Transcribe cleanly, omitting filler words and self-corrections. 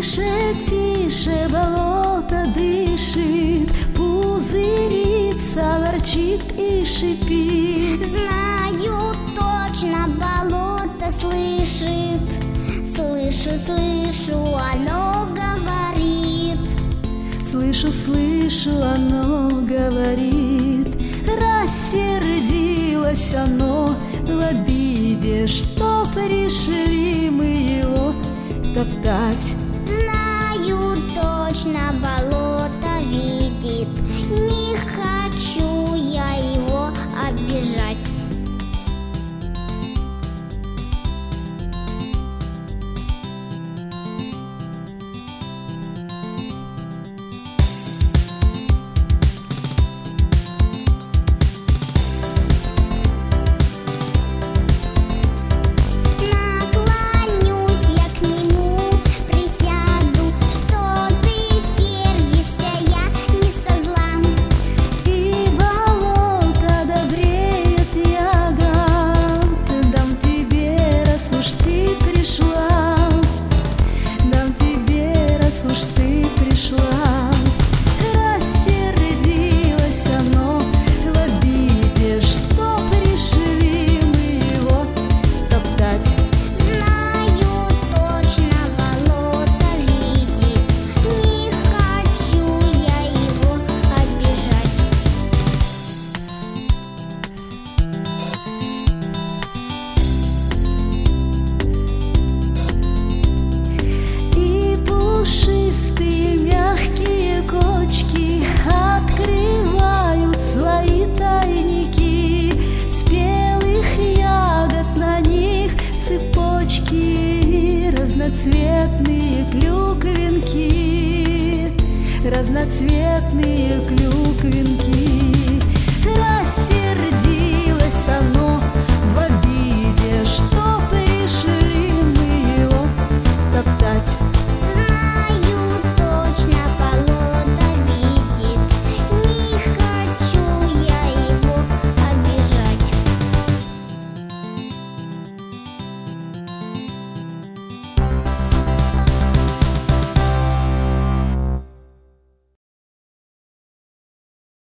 Тише, тише болото дышит, пузырится, ворчит и шипит. Знаю точно, болото слышит. Слышу, слышу, оно говорит. Слышу, слышу, оно говорит. Рассердилось оно в обиде, что пришли мы его топтать. Знаю точно, болото видит. Не хочу я его обижать. Пушистые мягкие кочки открывают свои тайники. Спелых ягод на них цепочки, разноцветные клюквинки, разноцветные клюквинки.